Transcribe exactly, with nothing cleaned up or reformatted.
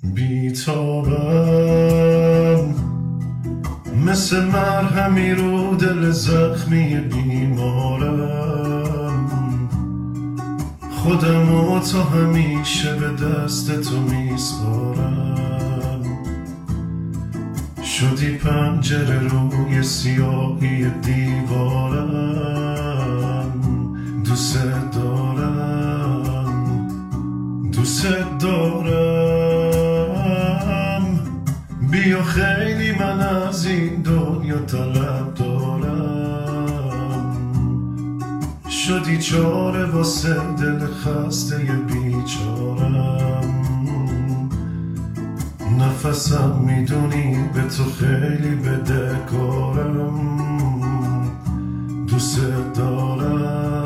بیتابم مثل مرهمی رو دل زخمی بیمارم، خودم و تا همیشه به دست تو میسپارم. شدی پنجره روی سیاهی دیوارم، دوست دارم دوست دارم. بیا خیلی من از این دنیا طلب دارم، شدی چاره واسه دل خسته بیچارم. نفسم میدونی به تو خیلی بدهکارم، دوست دارم